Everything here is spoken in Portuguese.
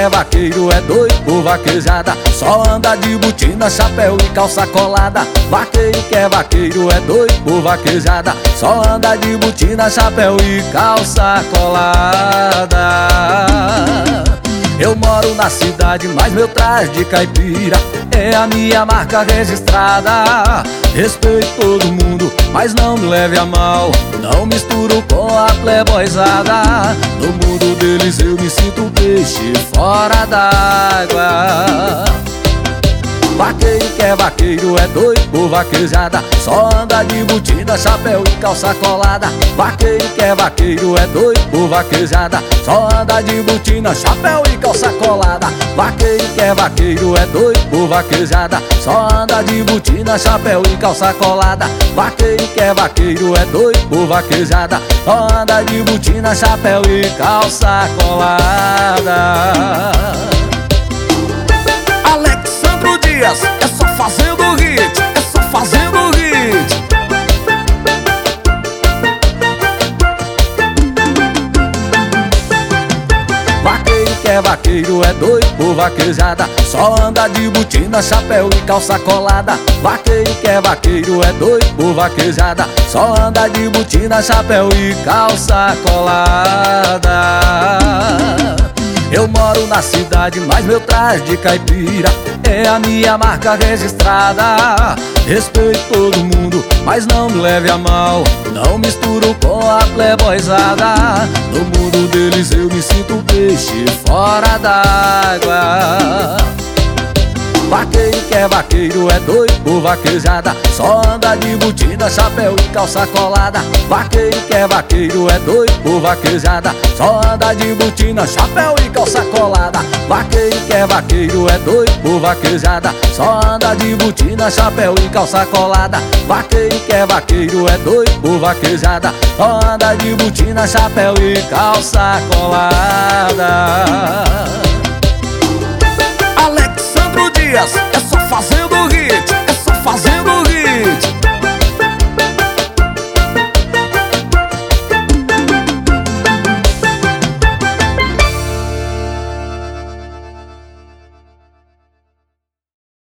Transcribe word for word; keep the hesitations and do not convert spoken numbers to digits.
é vaqueiro é doido por vaquejada, só anda de botina, chapéu e calça colada. Vaqueiro que é vaqueiro é doido por vaquejada, só anda de botina, chapéu e calça colada. Eu moro na cidade, mas meu traje de caipira é a minha marca registrada. Respeito todo mundo, mas não me leve a mal, não misturo com a playboyzada. No mundo deles eu me sinto peixe fora d'água. Vaqueiro que é vaqueiro é doido por vaquejada, só anda de botina, chapéu e calça colada. Vaqueiro que é vaqueiro é doido por vaquejada, só anda de botina, chapéu e calça colada. Vaqueiro que é vaqueiro é doido por vaquejada, só anda de botina, chapéu e calça colada. Vaqueiro que é vaqueiro é doido por vaquejada, só anda de botina, chapéu e calça colada. É só fazendo hit, é só fazendo hit. Vaqueiro que é vaqueiro é doido por vaquejada, só anda de botina, chapéu e calça colada. Vaqueiro que é vaqueiro é doido por vaquejada, só anda de botina, chapéu e calça colada. Eu moro na cidade, mas meu traje de caipira é a minha marca registrada. Respeito todo mundo, mas não me leve a mal, não misturo com a playboyzada. No mundo deles eu me sinto peixe fora d'água. Vaqueiro que é vaqueiro é doido por vaquejada, só anda de botina, chapéu e calça colada. Vaqueiro que é vaqueiro é doido por vaquejada, só anda de botina, chapéu e calça colada. Vaqueiro que é vaqueiro é doido por vaquejada, só anda de botina, chapéu e calça colada. Vaqueiro que é vaqueiro é doido por vaquejada, só anda de botina, chapéu e calça colada. Alexandro Dias.